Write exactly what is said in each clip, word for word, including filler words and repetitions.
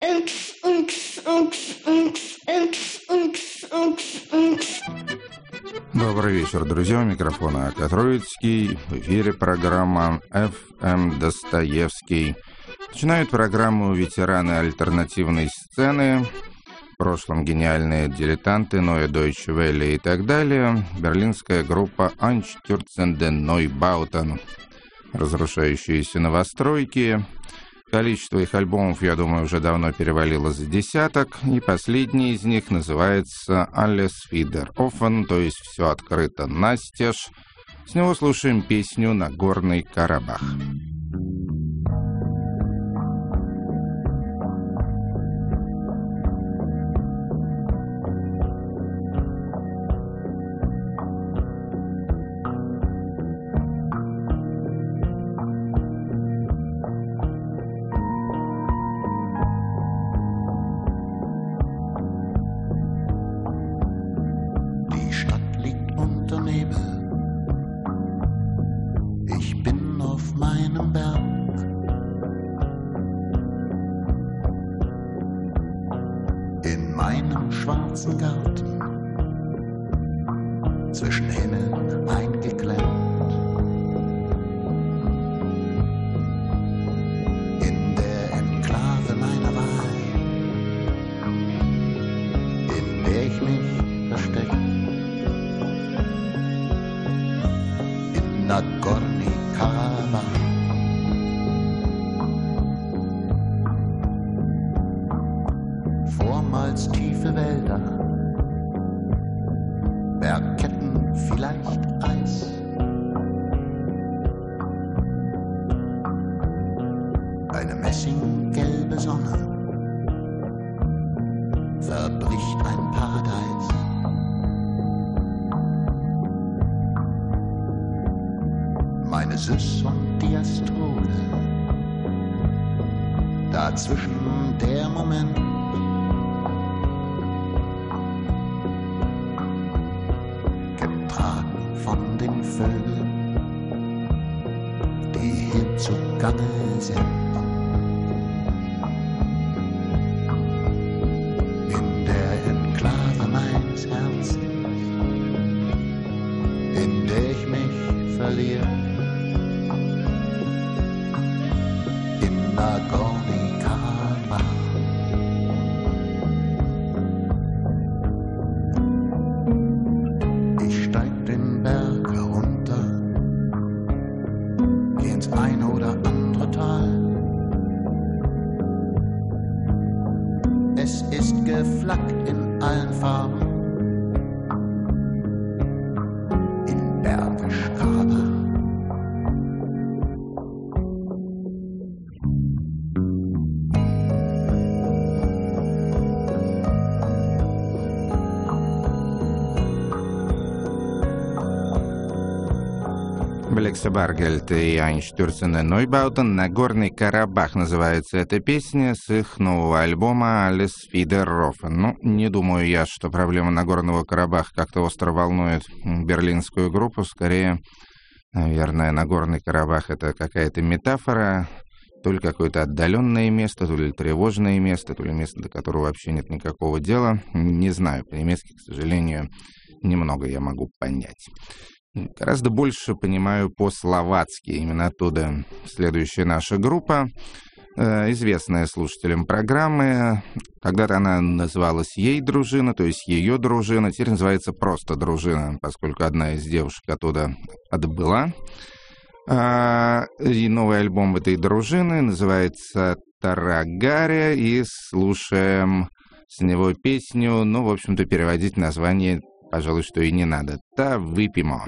Добрый вечер, друзья. У микрофона Ака Троицкий. В эфире программа эф эм Достоевский. Начинают программу ветераны альтернативной сцены. В прошлом гениальные дилетанты, Neue Deutsche Welle и так далее. Берлинская группа Einstürzende Neubauten. Разрушающиеся новостройки. Количество их альбомов, я думаю, уже давно перевалило за десяток, и последний из них называется «Alles wieder offen», то есть «Все открыто настежь». С него слушаем песню «Нагорный Карабах». Garten zwischen Himmel eingeklemmt. In der Enklave meiner Wahl, in der ich mich verstecke, in Nagorny Karabach. Vormals tiefe Wälder, Bergketten, vielleicht Eis. Eine messinggelbe Sonne verbricht ein Paradies. Meine Sys und Diastole, dazwischen der Moment, von den Vögeln, die hier zugange sind. In der Enklave meines Herzens, in der ich mich verliere, in Nagorny Karabach. Geflaggt in allen Farben, in Bergisch Karabach. Блекса Баргельт и Einstürzende Neubauten. «Нагорный Карабах» называется эта песня с их нового альбома «Alles wieder offen». Ну, не думаю я, что проблема Нагорного Карабаха как-то остро волнует берлинскую группу. Скорее, наверное, Нагорный Карабах — это какая-то метафора, то ли какое-то отдаленное место, то ли тревожное место, то ли место, до которого вообще нет никакого дела. Не знаю, по-немецки, к сожалению, немного я могу понять. Гораздо больше понимаю по-словацки. Именно оттуда следующая наша группа, э, известная слушателям программы. Когда-то она называлась «Ей дружина», то есть «Ее дружина». Теперь называется просто «Дружина», поскольку одна из девушек оттуда отбыла. А, и новый альбом этой дружины называется «Тарагария», и слушаем с него песню, ну, в общем-то, переводить название, пожалуй, что и не надо. «Та выпимо».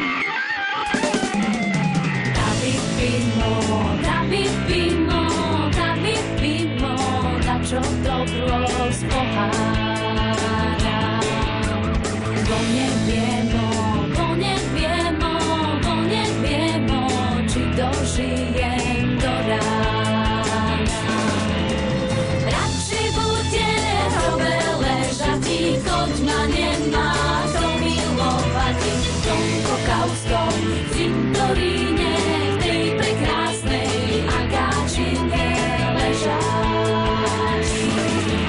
W cintoríne, v tej prekrásnej agáčine ležáš.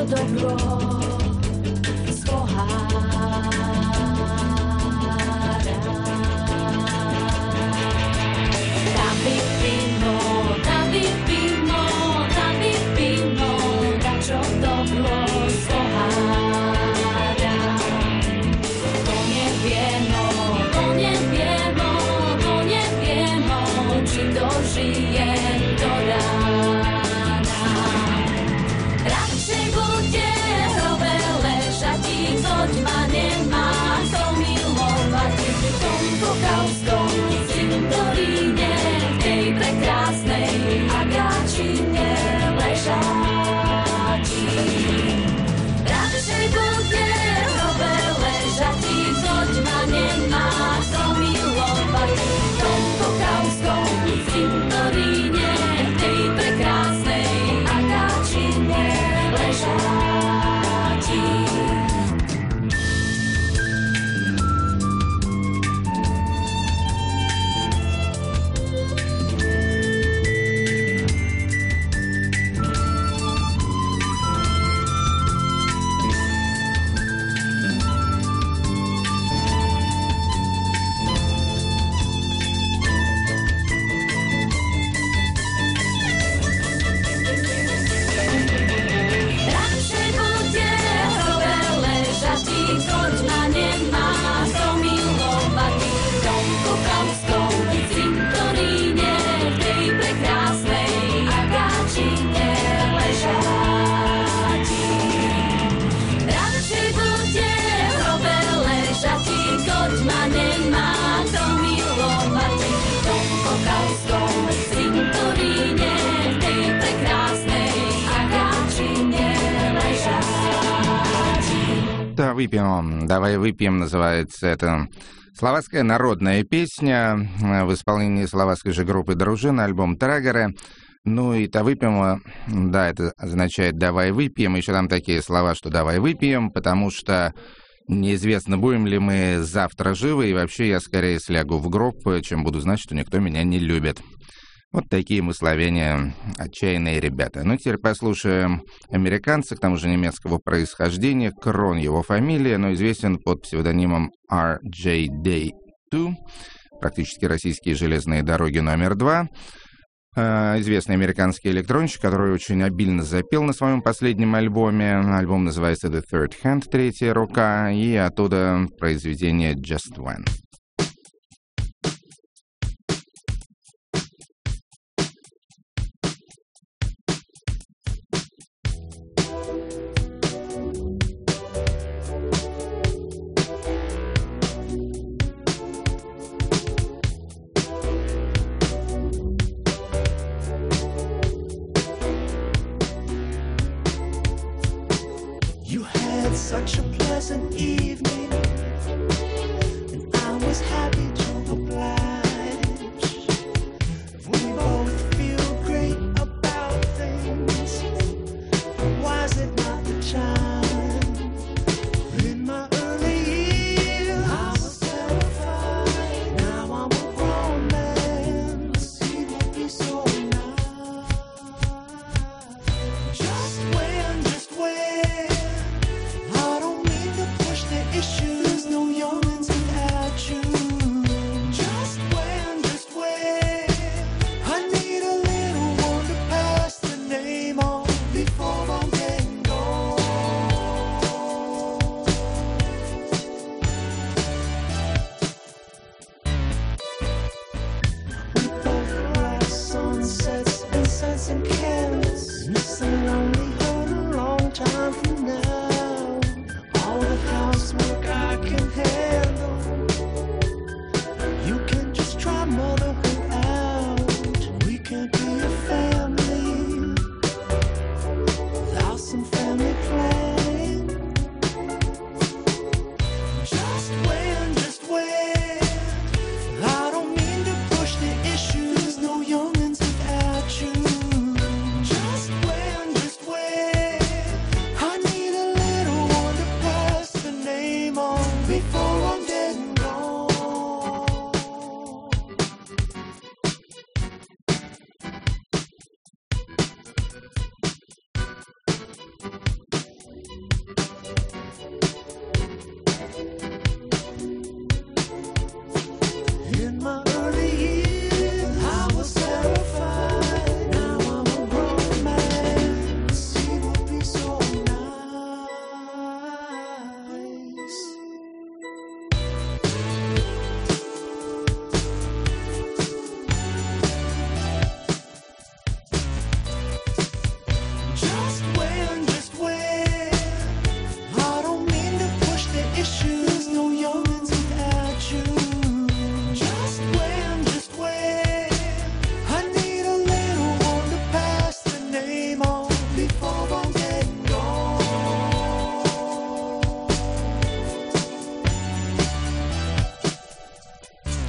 čo dobro z pohára. Tam vypino, tam vypino, tam vypino, da čo dobro z pohára. To neviemo, to neviemo, to neviemo, či dožije do rána. Radšej bude v hrobe ležať, choď ma nemá kto milovať. V tom kokavskom cintoríne, v tej prekrásnej agáčine ležať. Radšej bude v hrobe ležať, choď ma nemá kto milovať. V tom kokavskom cintoríne, v tej prekrásnej agáčine ležať. Radšej bude v hrobe ležať, choď ma nemá kto milovať. V tom kokavskom cintoríne, v tej prekrásnej agáčine ležať. Radšej bude v hrobe ležať, choď ma nemá kto milovať. V tom kokavskom cintoríne, v tej prekrásnej agáčine ležať. Да, выпьем. Давай выпьем, называется это. Словацкая народная песня в исполнении словацкой же группы «Дружина», альбом «Трагеры». Ну и «Та выпьем», да, это означает «давай выпьем». Еще там такие слова, что «давай выпьем», потому что неизвестно, будем ли мы завтра живы, и вообще я скорее слягу в гроб, чем буду знать, что никто меня не любит. Вот такие мы, словения, отчаянные ребята. Ну, теперь послушаем американца, к тому же немецкого происхождения. Крон его фамилия, но известен под псевдонимом ар джей Day два, практически российские железные дороги номер два. Известный американский электронщик, который очень обильно запел на своем последнем альбоме. Альбом называется The Third Hand, третья рука, и оттуда произведение Just When. You had such a pleasant evening, and I was happy to oblige. We both feel great about things. Why is it not the time? In my early years, I was terrified. Now I'm a grown man. See would be so nice. Just when, just when. I don't mean to push the issues, no youngins without you. Just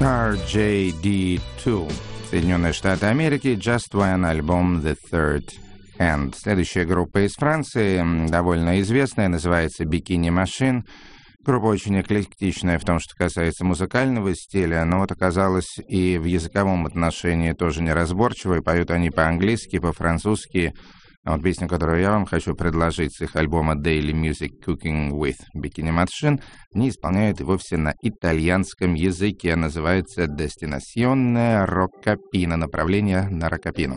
ар джей ди два, Соединенные Штаты Америки, Just One альбом The Third Hand. Следующая группа из Франции, довольно известная, называется Bikini Machine. Группа очень эклектичная в том, что касается музыкального стиля, но вот оказалось и в языковом отношении тоже неразборчивые. Поют они по-английски, по-французски. А вот песню, которую я вам хочу предложить с их альбома Daily Music Cooking with Bikini Machine, они исполняют и вовсе на итальянском языке. Называется Destinazione Roccapino, направление на Роккапино.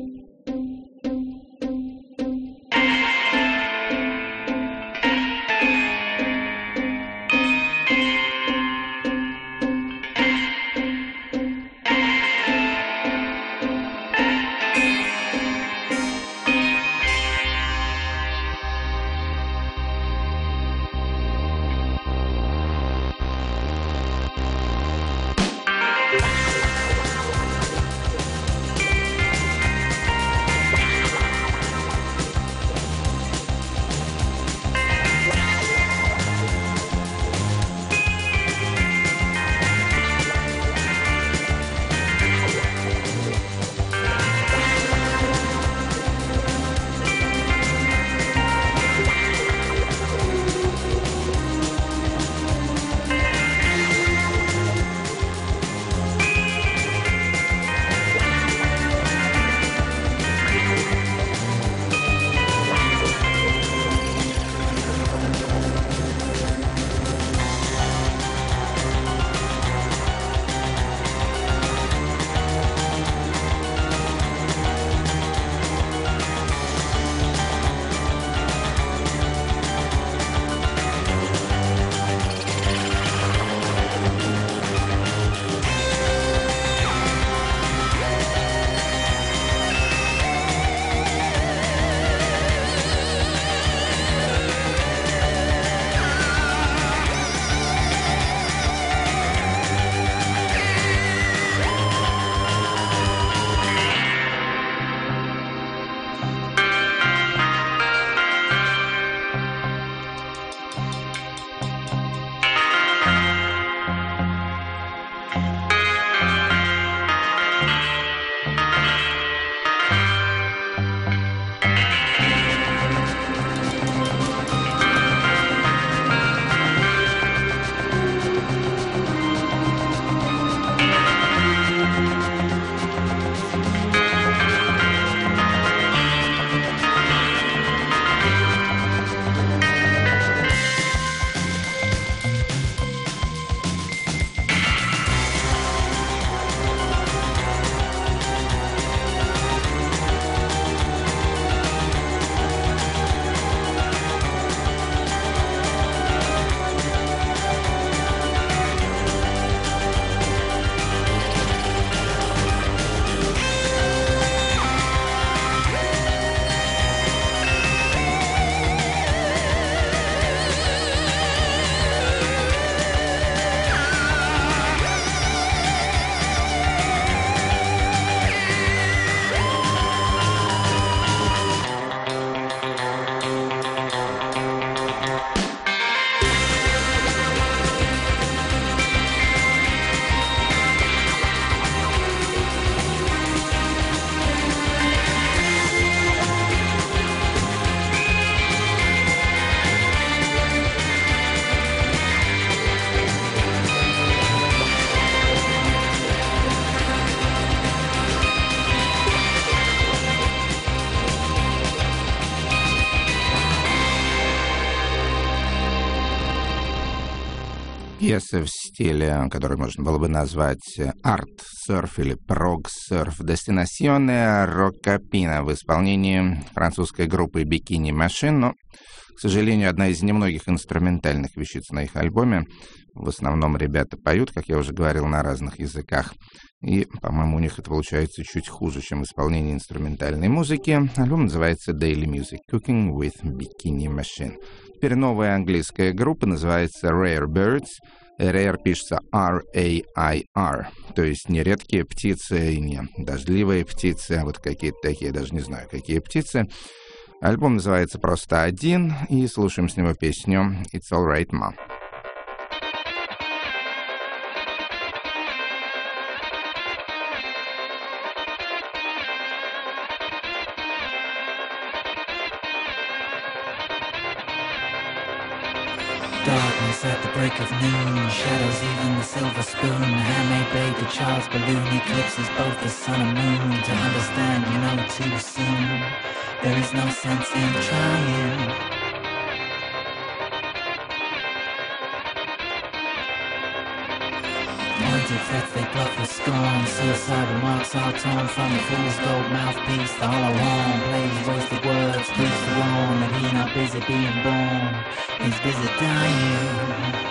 Пьеса в стиле, который можно было бы назвать арт-серф или прог-серф, Destinazione Roccapino в исполнении французской группы Bikini Machine, но, к сожалению, одна из немногих инструментальных вещиц на их альбоме. В основном ребята поют, как я уже говорил, на разных языках. И, по-моему, у них это получается чуть хуже, чем исполнение инструментальной музыки. Альбом называется Daily Music Cooking with Bikini Machine. Теперь новая английская группа, называется Rare Birds. Rare пишется ар эй ай ар, то есть не редкие птицы, не дождливые птицы, а вот какие-то такие, даже не знаю, какие птицы. Альбом называется просто «Один», и слушаем с него песню «It's All Right, Ma». Darkness at the break of noon, shadows even the silver spoon. Handmade baby child's balloon eclipses both the sun and moon. To understand, you know too soon. There is no sense in trying. Pointed threats they pluck with scorn. Suicide remarks are torn from the fool's gold mouthpiece. The hollow horn plays wasted words, preach the wrong. That he not busy being born, he's busy dying.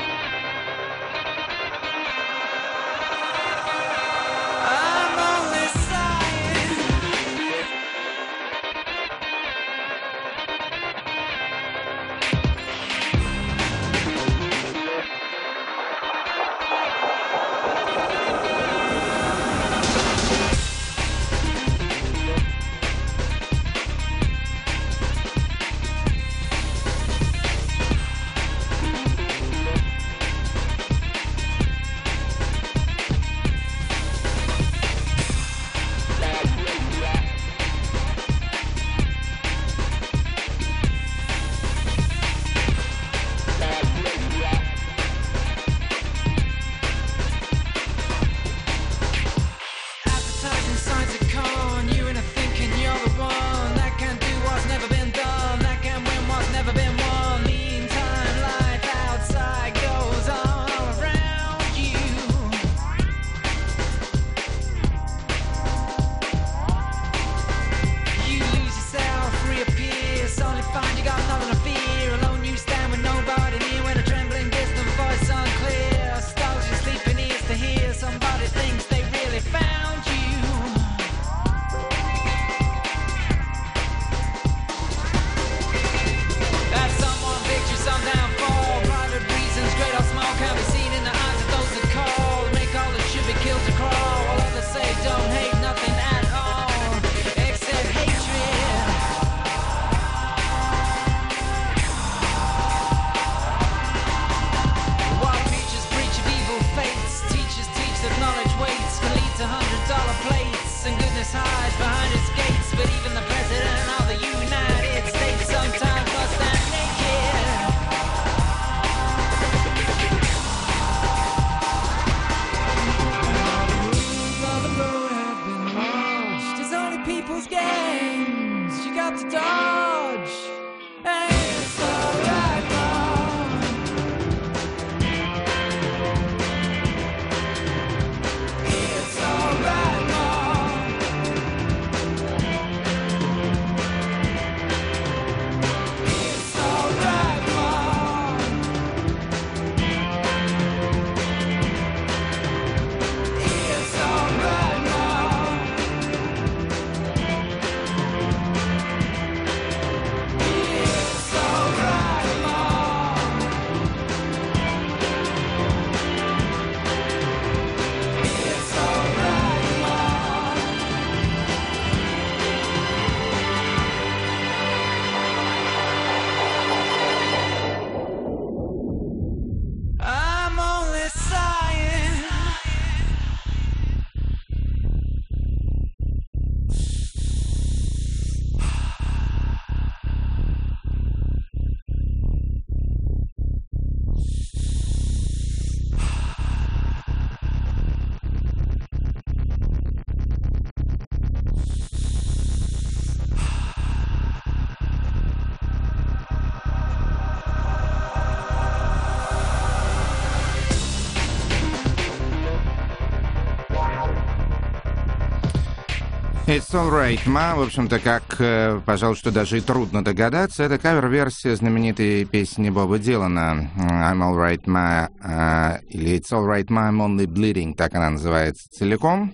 It's Alright Ma, в общем-то, как, э, пожалуй, что даже и трудно догадаться, это кавер-версия знаменитой песни Боба Дилана I'm Alright Ma, э, или It's Alright Ma, I'm Only Bleeding, так она называется целиком.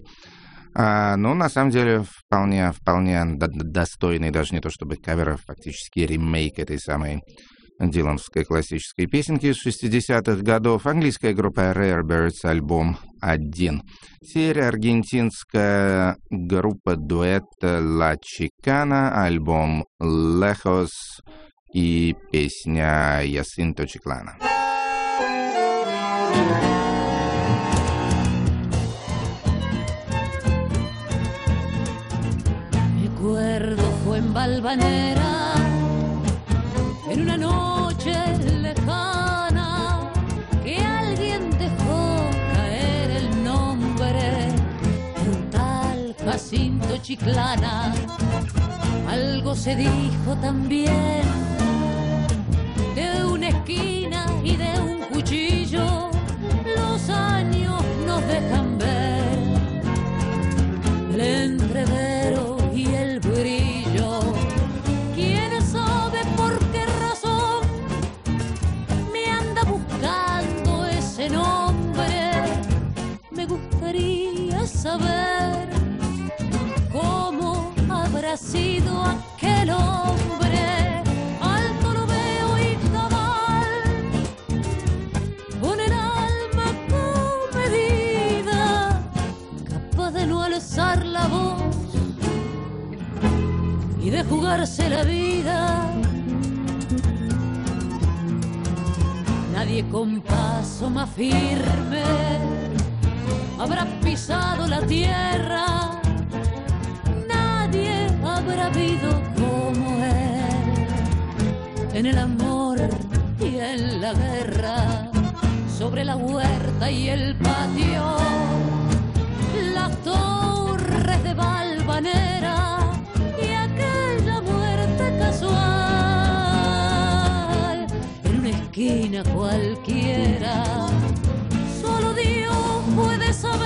А, ну, на самом деле, вполне, вполне достойный, даже не то чтобы кавер, а фактически ремейк этой самой дилановской классической песенки из шестидесятых годов. Английская группа Rarebirds, альбом один. Теперь аргентинская группа дуэт La Chicana, альбом Lejos и песня Jacinto Chiclana. Mi acuerdo fue en Valvanera, en una noche lejana. Chiclana, algo se dijo también de una esquina y de un cuchillo. Los años nos dejan ver el entrevero y el brillo. ¿Quién sabe por qué razón me anda buscando ese nombre? Me gustaría saber cómo habrá sido aquel hombre. Alto lo veo y cabal, con el alma comedida, capaz de no alzar la voz y de jugarse la vida. Nadie con paso más firme habrá pisado la tierra, nadie habrá habido como él en el amor y en la guerra, sobre la huerta y el patio, las torres de Valvanera y aquella muerte casual en una esquina cualquiera. Solo Dios puede saber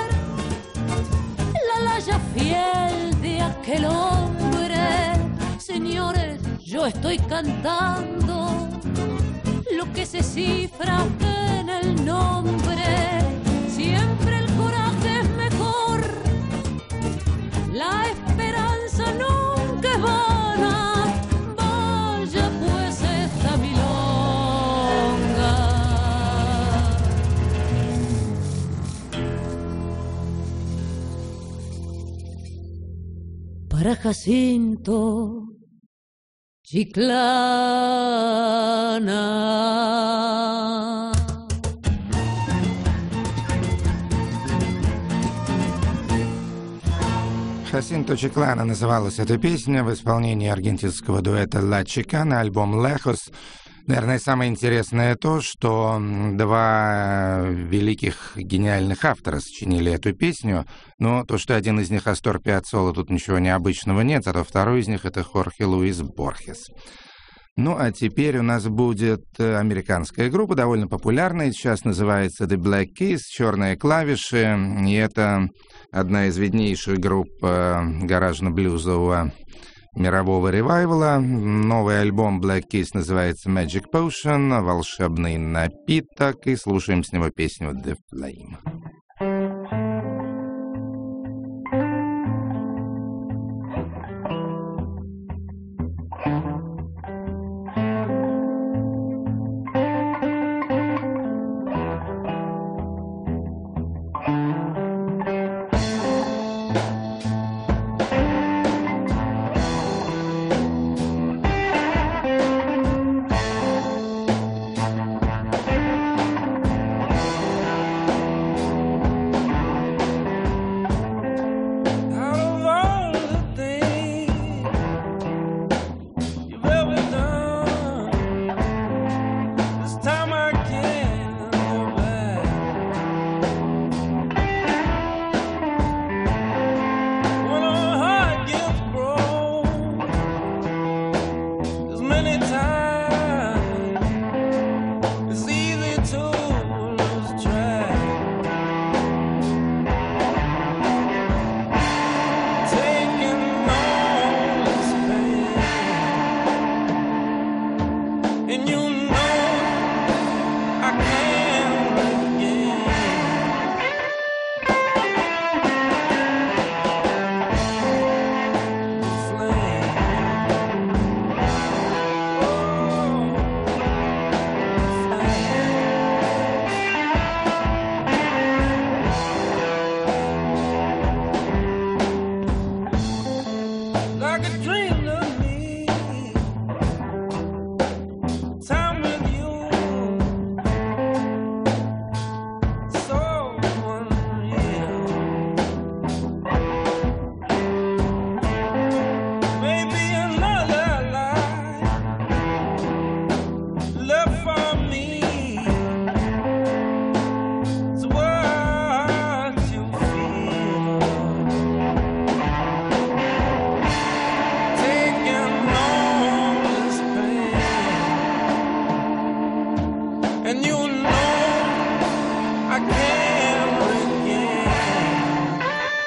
la laya fiel de aquel hombre. Señores, yo estoy cantando lo que se cifra en el nombre. Siempre el coraje es mejor, la esperanza nunca es vana. Vaya pues esta milonga. Para Jacinto Chiclana. Хасинто Чиклана называлась эта песня в исполнении аргентинского дуэта «Ла Чикана», альбом «Лехос». Наверное, самое интересное то, что два великих гениальных автора сочинили эту песню, но то, что один из них Астор Пиаццола, тут ничего необычного нет, зато второй из них — это Хорхе Луис Борхес. Ну, а теперь у нас будет американская группа, довольно популярная, сейчас называется The Black Keys, «Черные клавиши», и это одна из виднейших групп гаражно-блюзового мирового ревайвала. Новый альбом Black Keys называется Magic Potion, волшебный напиток, и слушаем с него песню The Flame. and you know I can't begin.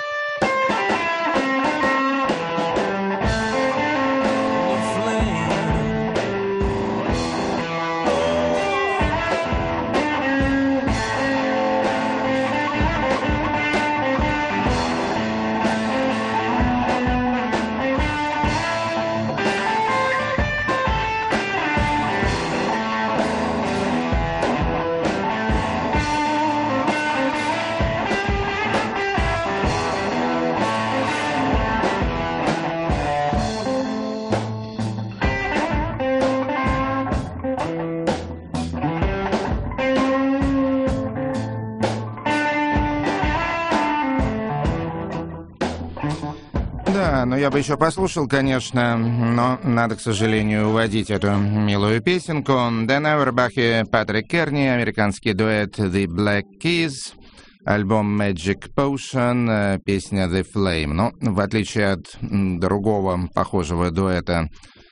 The flame. Да, но я бы еще послушал, конечно, но надо, к сожалению, уводить эту милую песенку. Дэн Ауэрбах и Патрик Керни, американский дуэт The Black Keys, альбом Magic Potion, песня The Flame. Но в отличие от другого похожего дуэта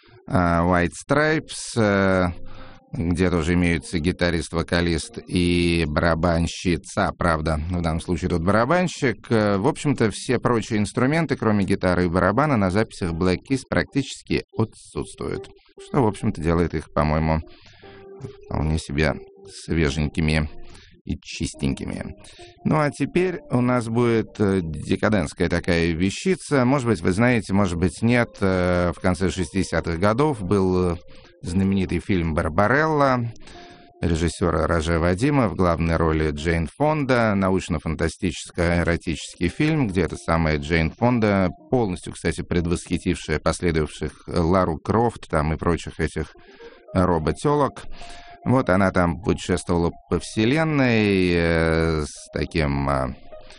White Stripes, где тоже имеются гитарист-вокалист и барабанщица, правда, в данном случае тут барабанщик. В общем-то, все прочие инструменты, кроме гитары и барабана, на записях Black Keys практически отсутствуют. Что, в общем-то, делает их, по-моему, вполне себе свеженькими и чистенькими. Ну, а теперь у нас будет декадентская такая вещица. Может быть, вы знаете, может быть, нет. В конце шестидесятых годов был знаменитый фильм «Барбарелла» режиссера Роже Вадима, в главной роли Джейн Фонда, научно-фантастический эротический фильм, где эта самая Джейн Фонда, полностью, кстати, предвосхитившая последовавших Лару Крофт там и прочих этих роботелок. Вот она там путешествовала по вселенной э, с таким э,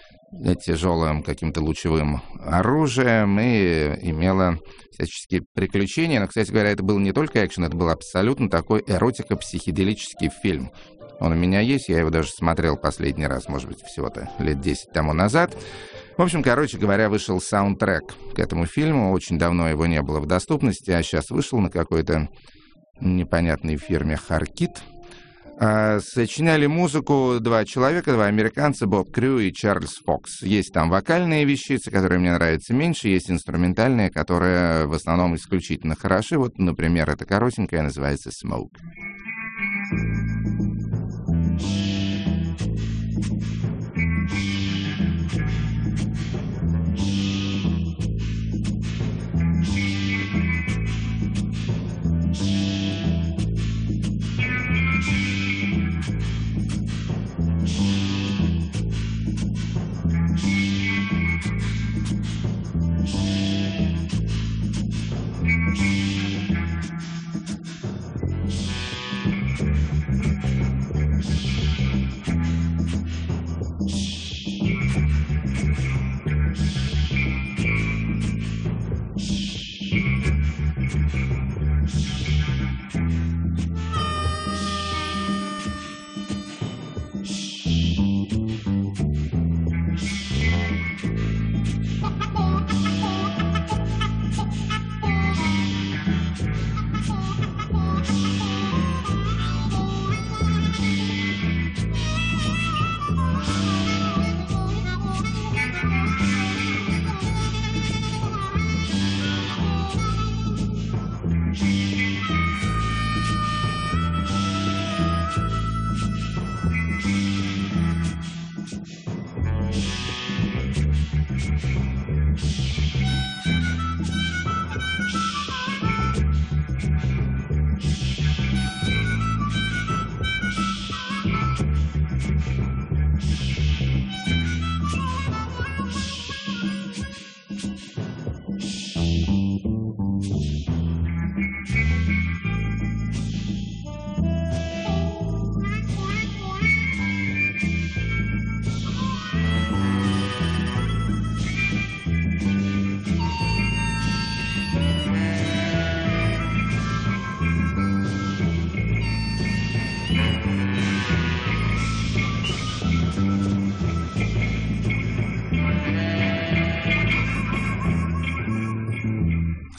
тяжелым каким-то лучевым оружием и имела всяческие приключения. Но, кстати говоря, это был не только экшен, это был абсолютно такой эротико-психоделический фильм. Он у меня есть, я его даже смотрел последний раз, может быть, всего-то лет десять тому назад. В общем, короче говоря, вышел саундтрек к этому фильму. Очень давно его не было в доступности, а сейчас вышел на какой-то непонятной фирме «Харкит». А, сочиняли музыку два человека, два американца, Боб Крю и Чарльз Фокс. Есть там вокальные вещицы, которые мне нравятся меньше, есть инструментальные, которые в основном исключительно хороши. Вот, например, эта коротенькая называется «Smoke».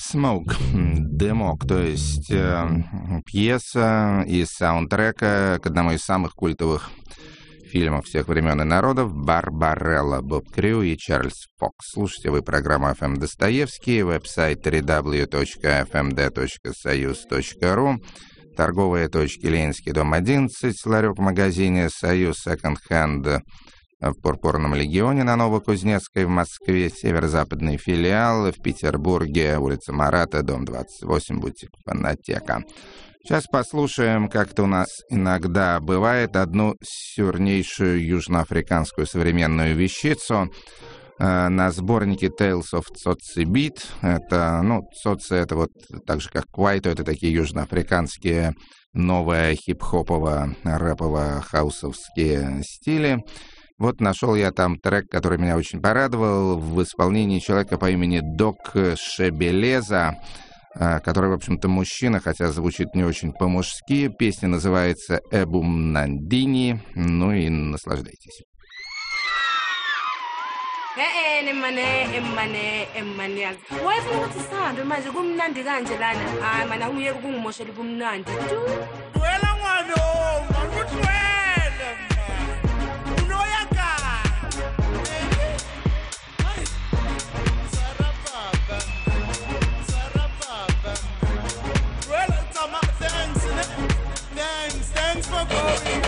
Smoke, дымок, то есть э, пьеса из саундтрека к одному из самых культовых фильмов всех времен и народов «Барбарелла», Боб Крю и Чарльз Фокс. Слушайте вы программу эф эм Достоевский, веб-сайт дабл ю дабл ю дабл ю точка эф эм дэ точка союз точка ру, торговые точки Ленинский, дом одиннадцать, ларек в магазине «Союз Second Hand» в Пурпурном Легионе на Новокузнецкой в Москве, северо-западный филиал в Петербурге, улица Марата, дом двадцать восемь, бутик «Фонотека». Сейчас послушаем, как-то у нас иногда бывает, одну сюрнейшую южноафриканскую современную вещицу э, на сборнике Tales of Tsotsi Beat. Это, ну, Tsotsi — это вот так же, как Kwaito, это такие южноафриканские новые хип-хопово-рэпово-хаусовские стили. Вот нашел я там трек, который меня очень порадовал, в исполнении человека по имени Док Шебелеза, который, в общем-то, мужчина, хотя звучит не очень по-мужски. Песня называется «Эбум Нандини». Ну и наслаждайтесь. Thanks for going.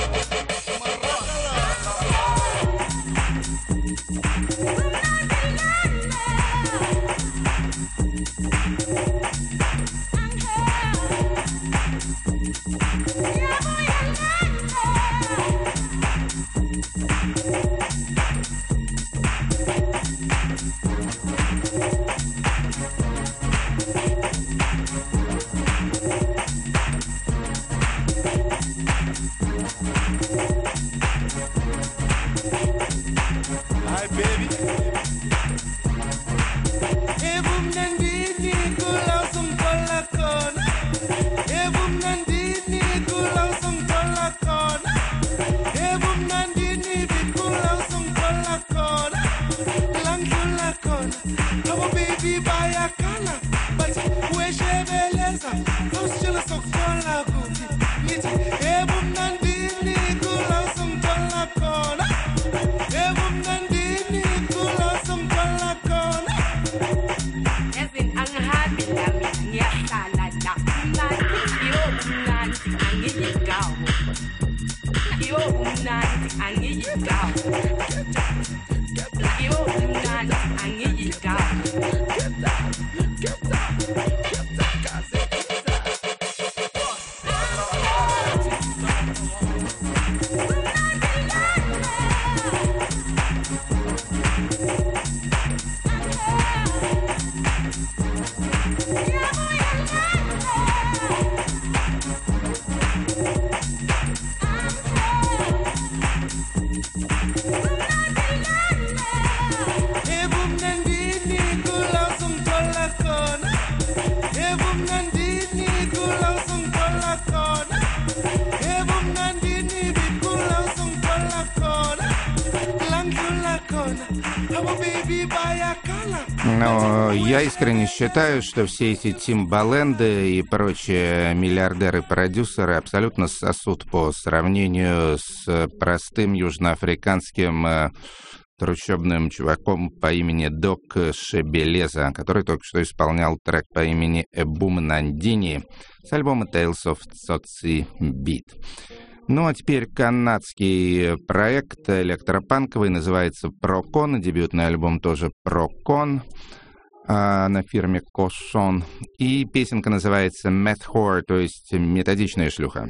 Но я искренне считаю, что все эти Тимбаленды и прочие миллиардеры-продюсеры абсолютно сосут по сравнению с простым южноафриканским э, трущобным чуваком по имени Док Шебелеза, который только что исполнял трек по имени Эбум Нандини с альбома Tales of Tsotsi Beat. Ну, а теперь канадский проект электропанковый, называется «Прокон», дебютный альбом тоже «Прокон», а, на фирме «Кошон», и песенка называется «Meth Whore», то есть «Методичная шлюха».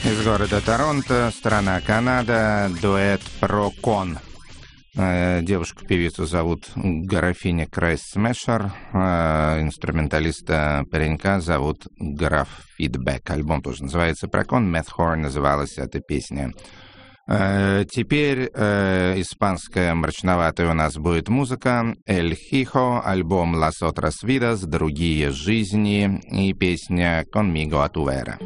Из города Торонто, страна Канада, дуэт «Прокон». Девушку-певицу зовут графиня Крайс Смешер, инструменталиста паренька зовут Граф Фидбэк. Альбом тоже называется «Прокон», «Meth Horn» называлась эта песня. Теперь э, испанская мрачноватая у нас будет музыка. «El Hijo», альбом «Las Otras Vidas», «Другие жизни» и песня «Conmigo a tu vera».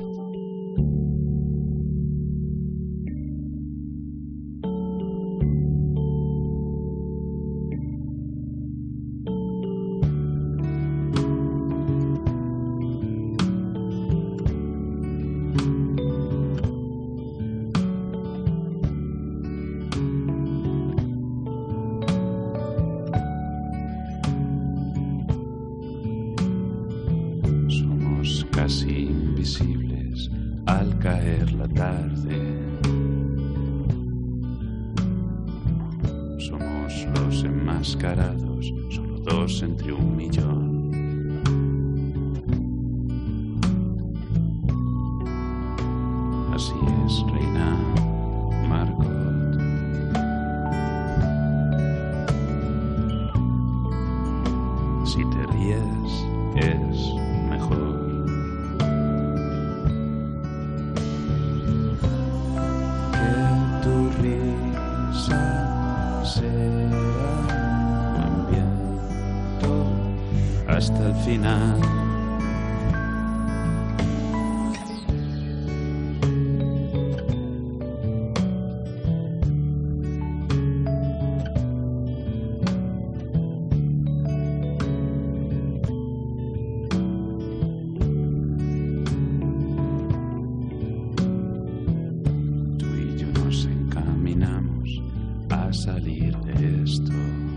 Casi invisibles al caer la tarde. Somos los enmascarados, solo dos entre un millón. Así es, reina Margot. Si te ríes, es mejor. Hasta el final. Tú y yo nos encaminamos a salir de esto.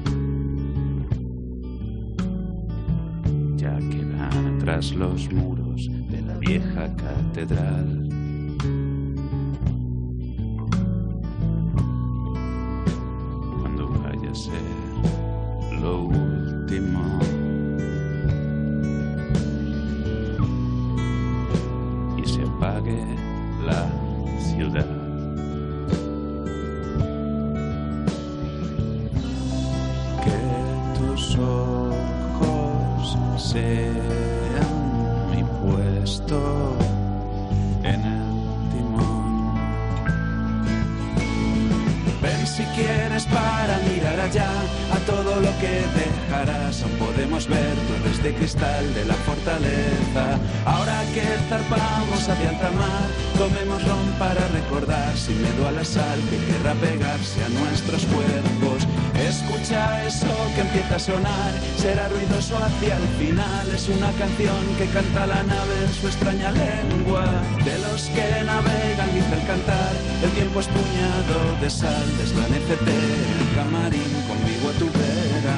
Ya quedan atrás los muros de la vieja catedral. Cuando vaya a ser lo último y se apague la ciudad. Que tus ojos sean mi puesto en el timón. Ven si quieres para mirar allá a todo lo que dejarás. Aún podemos ver torres de cristal de la fortaleza. Ahora que zarpamos hacia alta mar, comemos ron para recordar sin miedo a la sal que querrá pegarse a nuestros cuerpos. Escucha eso que empieza a sonar, será ruidoso hacia el final. Es una canción que canta la nave en su extraña lengua. De los que navegan dice el cantar, el tiempo es puñado de sal. Desvanécete en el camarín, conmigo a tu vera.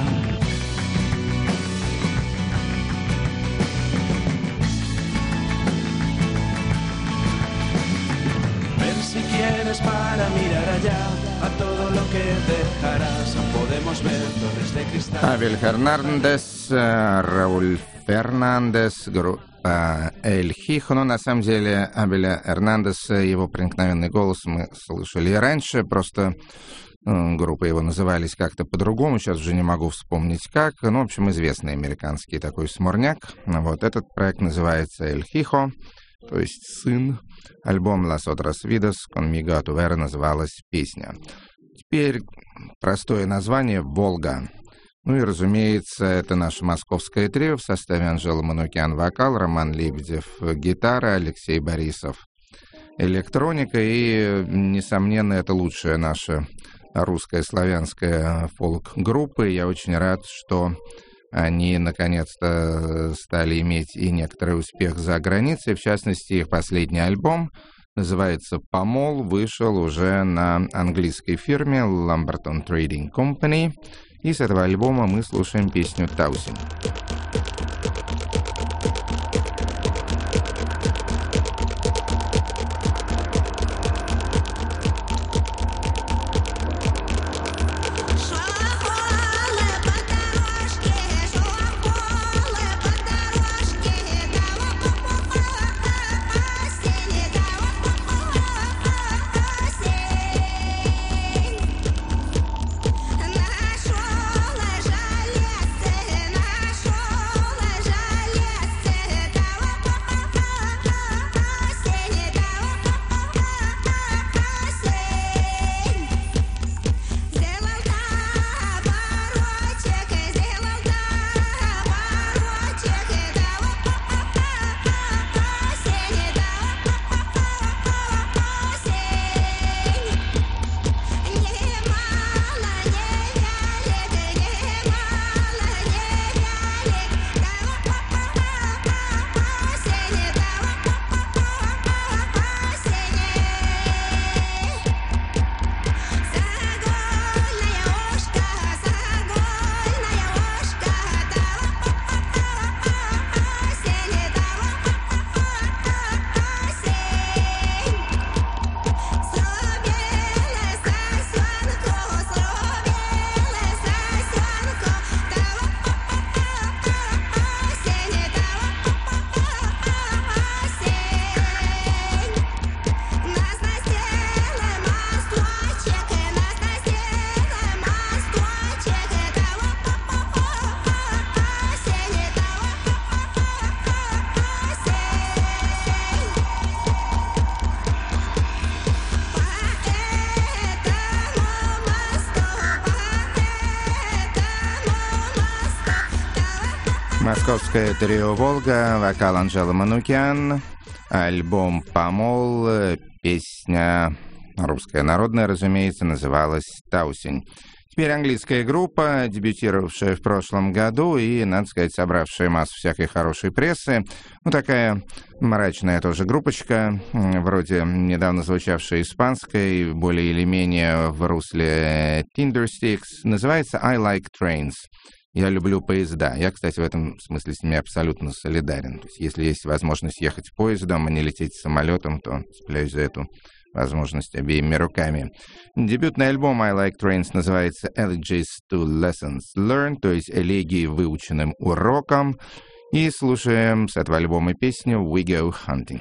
Ven si quieres para mirar allá a todo lo que dejarás. Aún podemos ver torres de cristal. Абель Хернандес, Рауль Фернандес, группа «El Hijo». Но на самом деле Абеля Эрнандеса, его проникновенный голос мы слышали и раньше, просто группы его назывались как-то по-другому, сейчас уже не могу вспомнить как. Ну, в общем, известный американский такой смурняк. Вот этот проект называется «El Hijo», то есть «Сын». Альбом «Las Otras Vidas», «Conmigo a tu vera» называлась песня. Теперь простое название «Волга». Ну и, разумеется, это наше московское трио в составе Анжела Манукян вокал, Роман Лебедев гитара, Алексей Борисов электроника. И, несомненно, это лучшая наша русская славянская фолк-группа. Я очень рад, что они наконец-то стали иметь и некоторый успех за границей. В частности, их последний альбом называется «Помол», вышел уже на английской фирме Lamberton Trading Company. И с этого альбома мы слушаем песню «Таусин». Шла Московское трио «Волга», вокал Анжела Манукян, альбом «Помол», песня русская народная, разумеется, называлась «Таусень». Теперь английская группа, дебютировавшая в прошлом году и, надо сказать, собравшая массу всякой хорошей прессы. Ну, такая мрачная тоже группочка, вроде недавно звучавшая испанской, более или менее в русле Tindersticks. Называется «I Like Trains». Я люблю поезда. Я, кстати, в этом смысле с ними абсолютно солидарен. То есть, если есть возможность ехать поездом, а не лететь самолетом, то цепляюсь за эту возможность обеими руками. Дебютный альбом «I Like Trains» называется «Elegies to Lessons Learned», то есть «Элегии выученным уроком». И слушаем с этого альбома песню «We Go Hunting».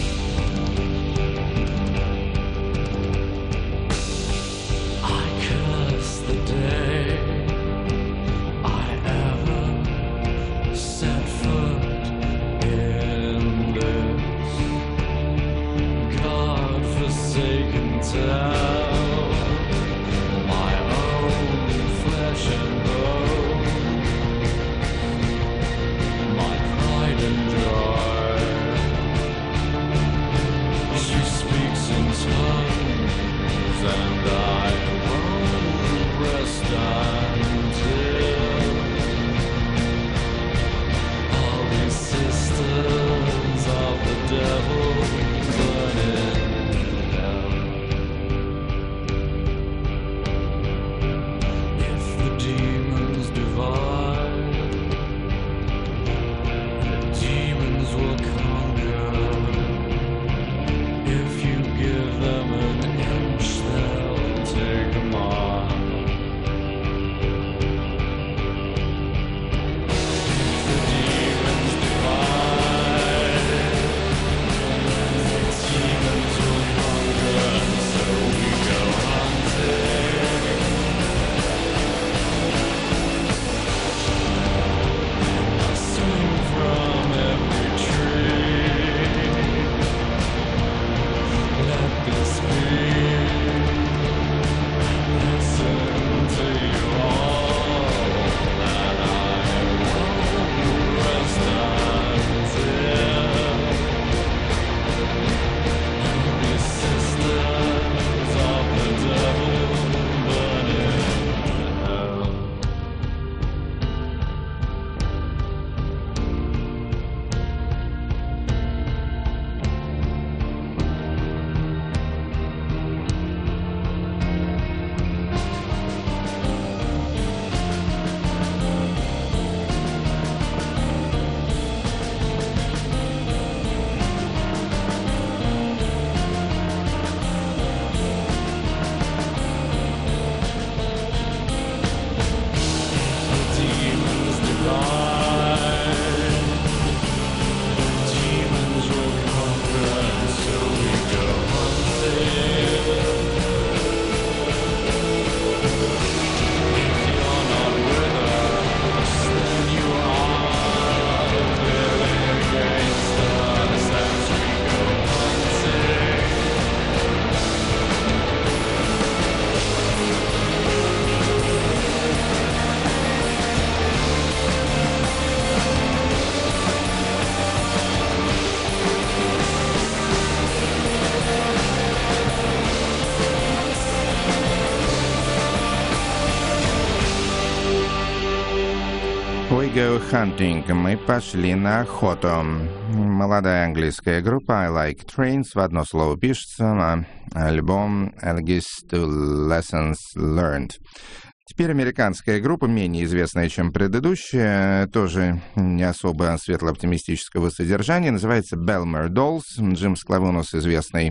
We Go Hunting. Мы пошли на охоту. Молодая английская группа I Like Trains. В одно слово пишется. А альбом Elegies to Lessons Learned. Теперь американская группа, менее известная, чем предыдущая, тоже не особо светло-оптимистического содержания. Называется Belmer Dolls. Джим Склавонус, известный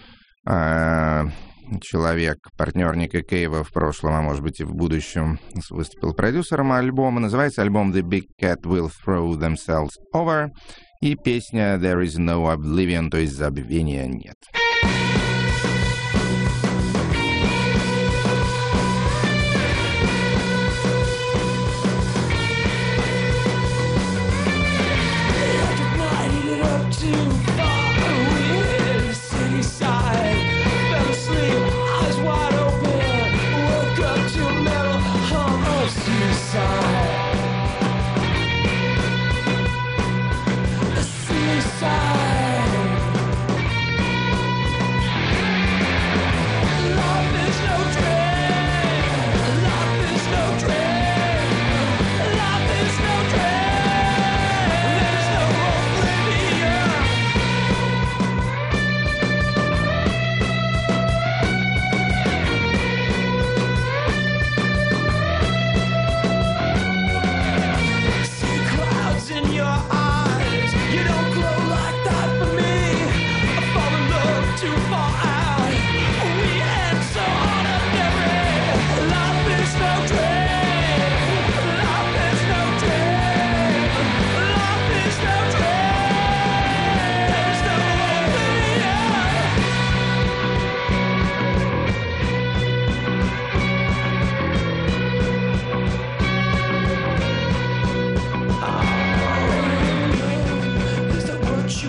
э, человек, партнер Ника Кейва в прошлом, а может быть и в будущем, выступил продюсером альбома. Называется альбом The Big Cat Will Throw Themselves Over. И песня There Is No Oblivion, то есть забвения нет. Suicide.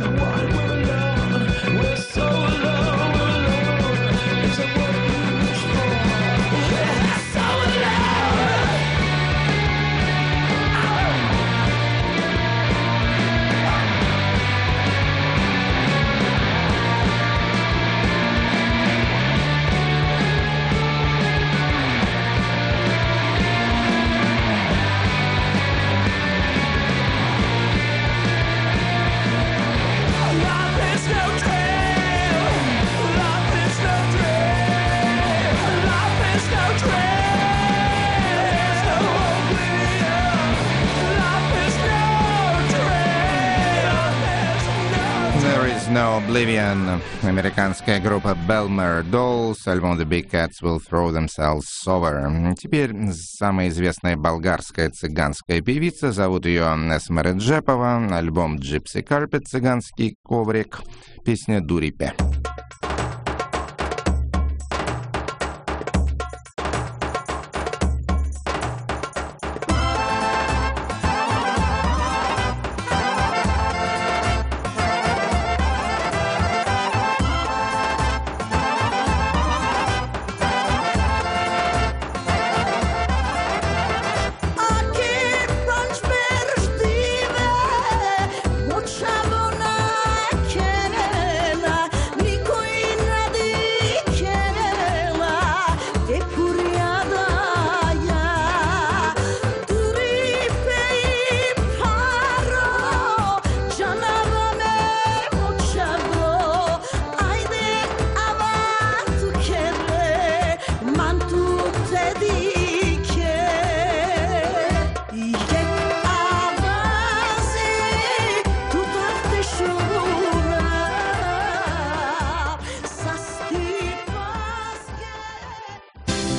There is no oblivion. Американская группа Belmer Dolls, альбом The Big Cats Will Throw Themselves Over. Теперь самая известная болгарская цыганская певица, зовут ее Эсме Реджепова, альбом Gypsy Carpet, цыганский коврик, песня Дурипе.